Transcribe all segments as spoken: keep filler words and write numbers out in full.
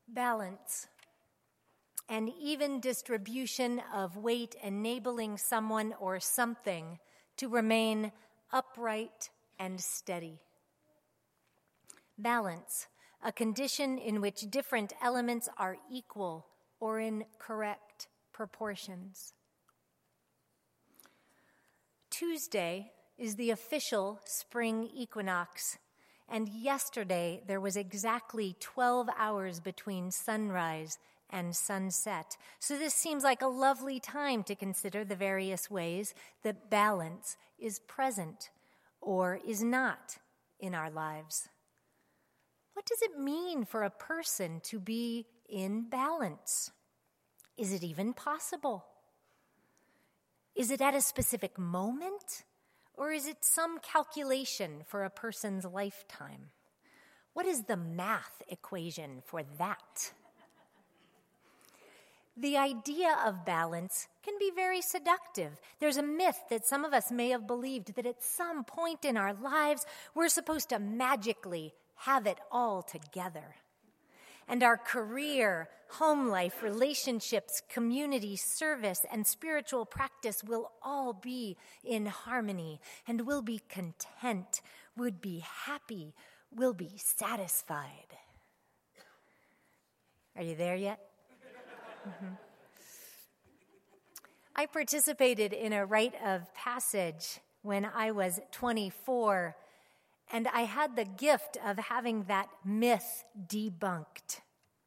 balance, an even distribution of weight enabling someone or something to remain upright and steady. Balance, a condition in which different elements are equal or in correct proportions. Tuesday is the official spring equinox, and yesterday there was exactly twelve hours between sunrise and sunset. So this seems like a lovely time to consider the various ways that balance is present or is not in our lives. What does it mean for a person to be in balance? Is it even possible? Is it at a specific moment, or is it some calculation for a person's lifetime? What is the math equation for that? The idea of balance can be very seductive. There's a myth that some of us may have believed that at some point in our lives, we're supposed to magically have it all together. And our career, home life, relationships, community, service, and spiritual practice will all be in harmony, and we'll be content, we'll be happy, we'll be satisfied. Are you there yet? Mm-hmm. I participated in a rite of passage when I was twenty-four, and I had the gift of having that myth debunked.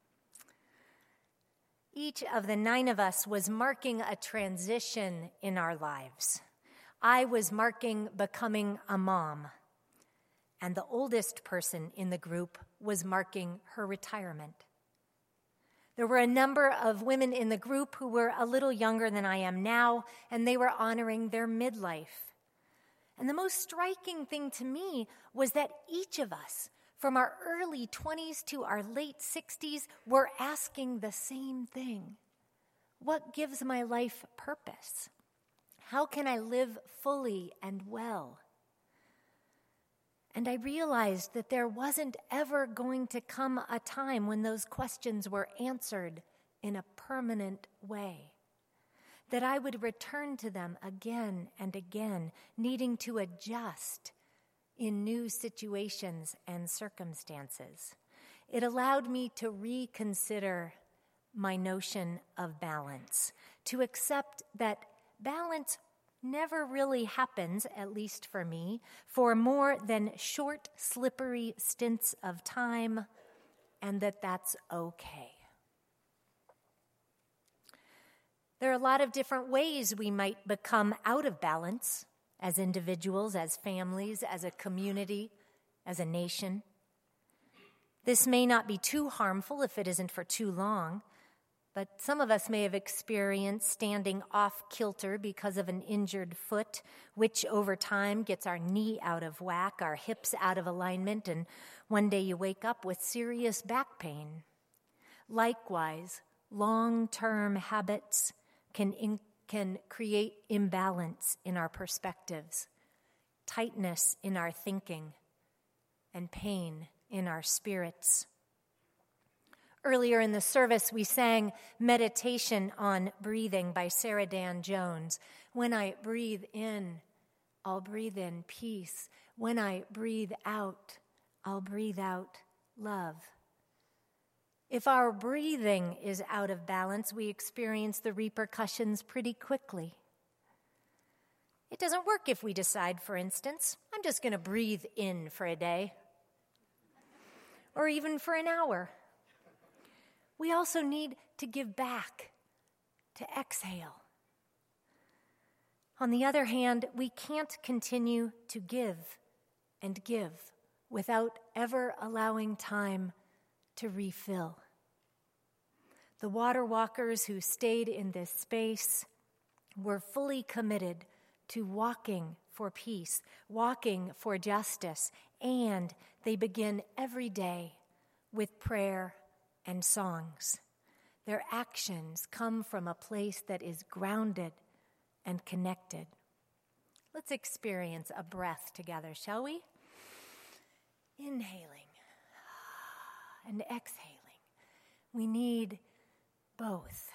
Each of the nine of us was marking a transition in our lives. I was marking becoming a mom, and the oldest person in the group was marking her retirement. There were a number of women in the group who were a little younger than I am now, and they were honoring their midlife. And the most striking thing to me was that each of us, from our early twenties to our late sixties, were asking the same thing. What gives my life purpose? How can I live fully and well? And I realized that there wasn't ever going to come a time when those questions were answered in a permanent way, that I would return to them again and again, needing to adjust in new situations and circumstances. It allowed me to reconsider my notion of balance, to accept that balance never really happens, at least for me, for more than short, slippery stints of time, and that that's okay. There are a lot of different ways we might become out of balance as individuals, as families, as a community, as a nation. This may not be too harmful if it isn't for too long, but some of us may have experienced standing off kilter because of an injured foot, which over time gets our knee out of whack, our hips out of alignment, and one day you wake up with serious back pain. Likewise, long-term habits can, in, can create imbalance in our perspectives, tightness in our thinking, and pain in our spirits. Earlier in the service, we sang Meditation on Breathing by Sarah Dan Jones. When I breathe in, I'll breathe in peace. When I breathe out, I'll breathe out love. If our breathing is out of balance, we experience the repercussions pretty quickly. It doesn't work if we decide, for instance, I'm just going to breathe in for a day, or even for an hour. We also need to give back, to exhale. On the other hand, we can't continue to give and give without ever allowing time to refill. The water walkers who stayed in this space were fully committed to walking for peace, walking for justice, and they begin every day with prayer and songs. Their actions come from a place that is grounded and connected. Let's experience a breath together, shall we? Inhaling and exhaling. We need both.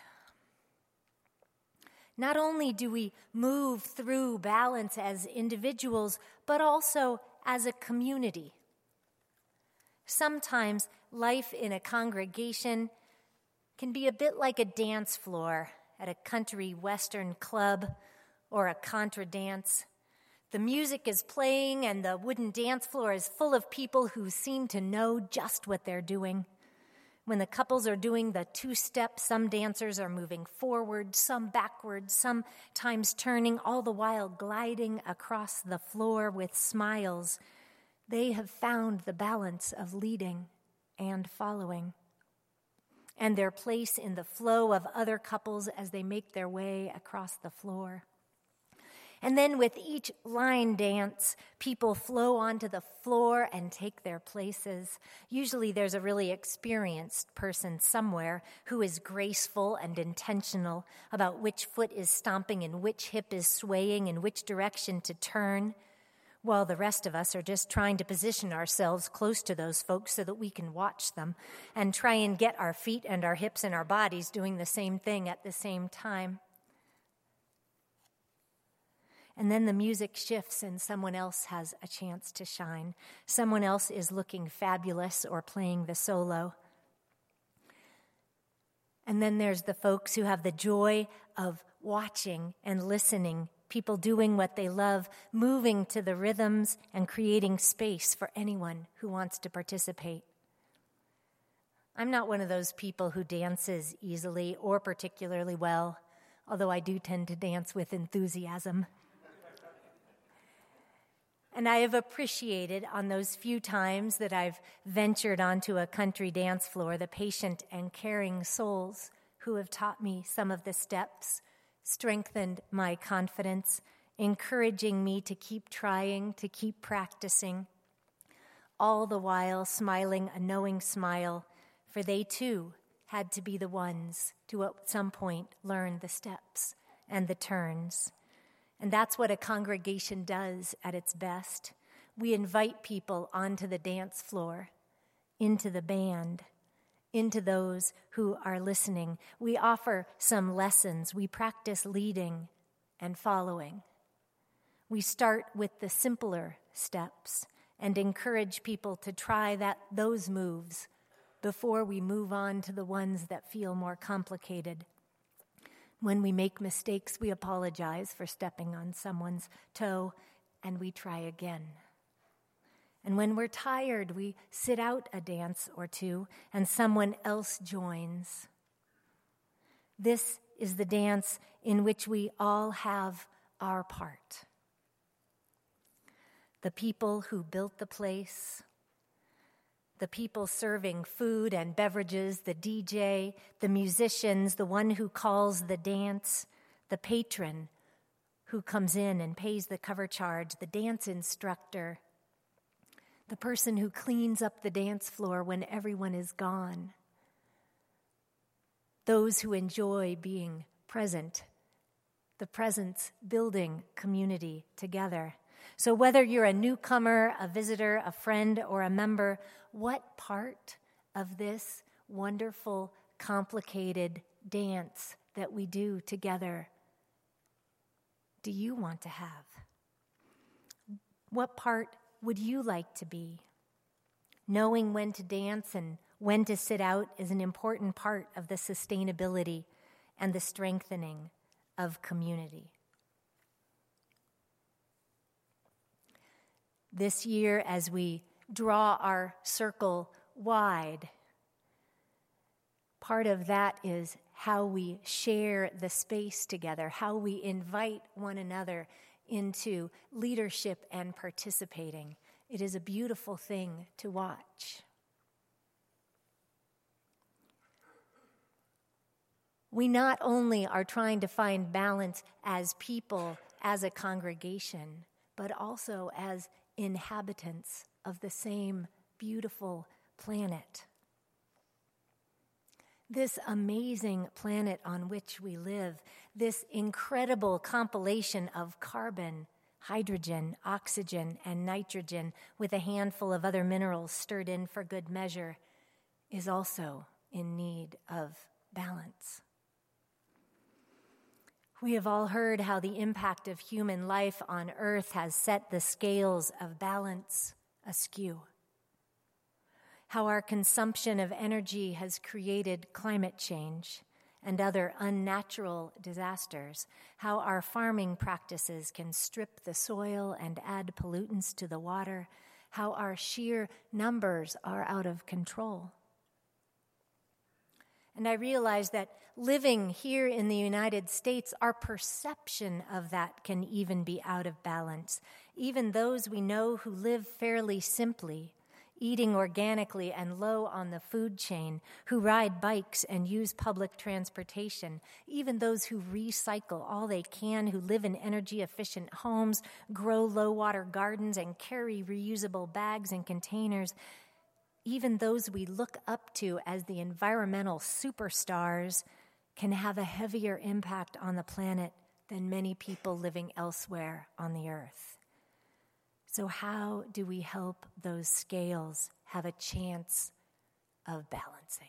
Not only do we move through balance as individuals, but also as a community. Sometimes life in a congregation can be a bit like a dance floor at a country western club or a contra dance. The music is playing and the wooden dance floor is full of people who seem to know just what they're doing. When the couples are doing the two-step, some dancers are moving forward, some backward, sometimes turning, all the while gliding across the floor with smiles. They have found the balance of leading and following, and their place in the flow of other couples as they make their way across the floor. And then with each line dance, people flow onto the floor and take their places. Usually there's a really experienced person somewhere who is graceful and intentional about which foot is stomping and which hip is swaying and which direction to turn, while the rest of us are just trying to position ourselves close to those folks so that we can watch them and try and get our feet and our hips and our bodies doing the same thing at the same time. And then the music shifts and someone else has a chance to shine. Someone else is looking fabulous or playing the solo. And then there's the folks who have the joy of watching and listening, people doing what they love, moving to the rhythms and creating space for anyone who wants to participate. I'm not one of those people who dances easily or particularly well, although I do tend to dance with enthusiasm. And I have appreciated on those few times that I've ventured onto a country dance floor the patient and caring souls who have taught me some of the steps, strengthened my confidence, encouraging me to keep trying, to keep practicing, all the while smiling a knowing smile, for they too had to be the ones to at some point learn the steps and the turns. And that's what a congregation does at its best. We invite people onto the dance floor, into the band, into those who are listening. We offer some lessons. We practice leading and following. We start with the simpler steps and encourage people to try that those moves before we move on to the ones that feel more complicated. When we make mistakes, we apologize for stepping on someone's toe, and we try again. And when we're tired, we sit out a dance or two, and someone else joins. This is the dance in which we all have our part. The people who built the place, the people serving food and beverages, the D J, the musicians, the one who calls the dance, the patron who comes in and pays the cover charge, the dance instructor, the person who cleans up the dance floor when everyone is gone, those who enjoy being present, the presence building community together. So whether you're a newcomer, a visitor, a friend, or a member, what part of this wonderful, complicated dance that we do together do you want to have? What part would you like to be? Knowing when to dance and when to sit out is an important part of the sustainability and the strengthening of community. This year, as we draw our circle wide, part of that is how we share the space together, how we invite one another into leadership and participating. It is a beautiful thing to watch. We not only are trying to find balance as people, as a congregation, but also as inhabitants of the same beautiful planet. This amazing planet on which we live, this incredible compilation of carbon, hydrogen, oxygen, and nitrogen with a handful of other minerals stirred in for good measure, is also in need of balance. We have all heard how the impact of human life on earth has set the scales of balance askew. How our consumption of energy has created climate change and other unnatural disasters. How our farming practices can strip the soil and add pollutants to the water. How our sheer numbers are out of control. And I realize that living here in the United States, our perception of that can even be out of balance. Even those we know who live fairly simply, eating organically and low on the food chain, who ride bikes and use public transportation, even those who recycle all they can, who live in energy-efficient homes, grow low-water gardens, and carry reusable bags and containers, even those we look up to as the environmental superstars can have a heavier impact on the planet than many people living elsewhere on the earth. So how do we help those scales have a chance of balancing?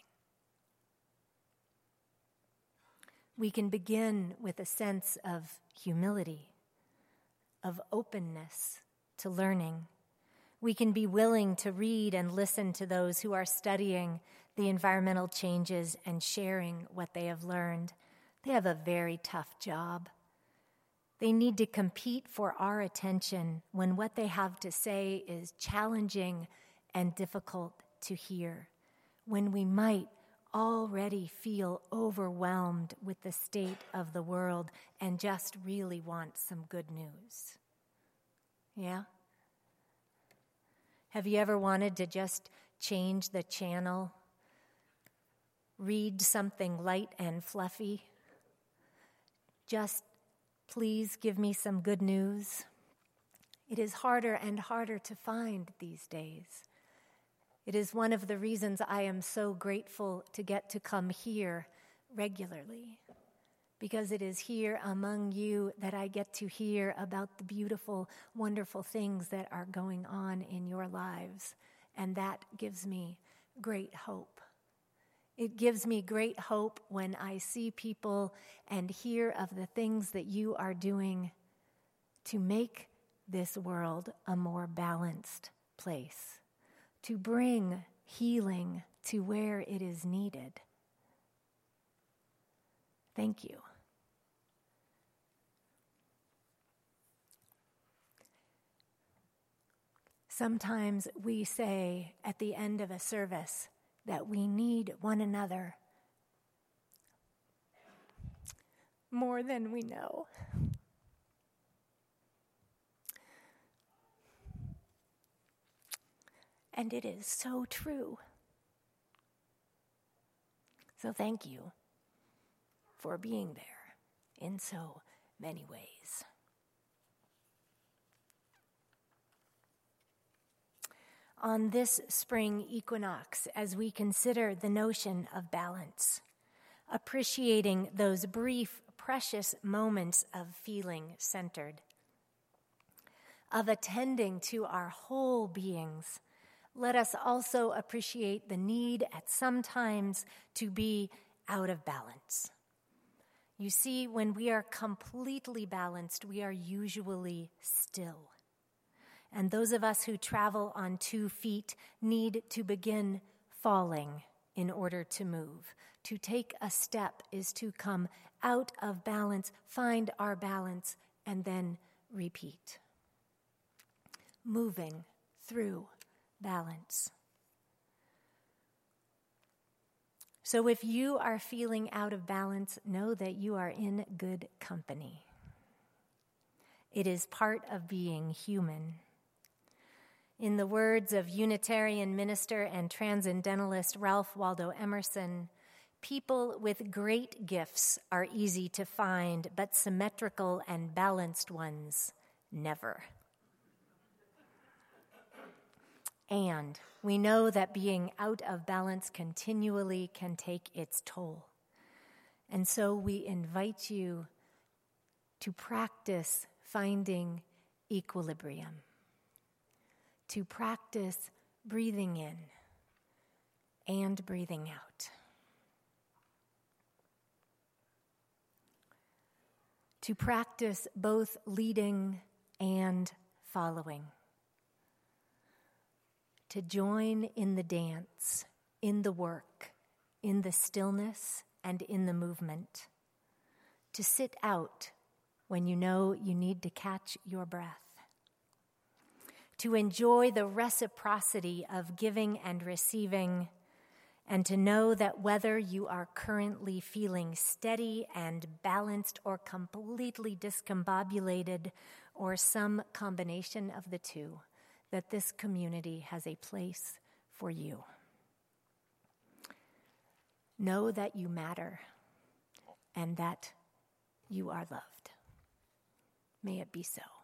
We can begin with a sense of humility, of openness to learning. We can be willing to read and listen to those who are studying the environmental changes and sharing what they have learned. They have a very tough job. They need to compete for our attention when what they have to say is challenging and difficult to hear, when we might already feel overwhelmed with the state of the world and just really want some good news. Yeah? Have you ever wanted to just change the channel? Read something light and fluffy? Just please give me some good news. It is harder and harder to find these days. It is one of the reasons I am so grateful to get to come here regularly, because it is here among you that I get to hear about the beautiful, wonderful things that are going on in your lives, and that gives me great hope. It gives me great hope when I see people and hear of the things that you are doing to make this world a more balanced place, to bring healing to where it is needed. Thank you. Sometimes we say at the end of a service that we need one another more than we know. And it is so true. So thank you for being there in so many ways. On this spring equinox, as we consider the notion of balance, appreciating those brief, precious moments of feeling centered, of attending to our whole beings, let us also appreciate the need at some times to be out of balance. You see, when we are completely balanced, we are usually still. And those of us who travel on two feet need to begin falling in order to move. To take a step is to come out of balance, find our balance, and then repeat. Moving through balance. So if you are feeling out of balance, know that you are in good company. It is part of being human. In the words of Unitarian minister and transcendentalist Ralph Waldo Emerson, people with great gifts are easy to find, but symmetrical and balanced ones, never. And we know that being out of balance continually can take its toll. And so we invite you to practice finding equilibrium, to practice breathing in and breathing out. to practice both leading and following, to join in the dance, in the work, in the stillness, and in the movement, to sit out when you know you need to catch your breath, to enjoy the reciprocity of giving and receiving, and to know that whether you are currently feeling steady and balanced or completely discombobulated or some combination of the two, that this community has a place for you. Know that you matter and that you are loved. May it be so.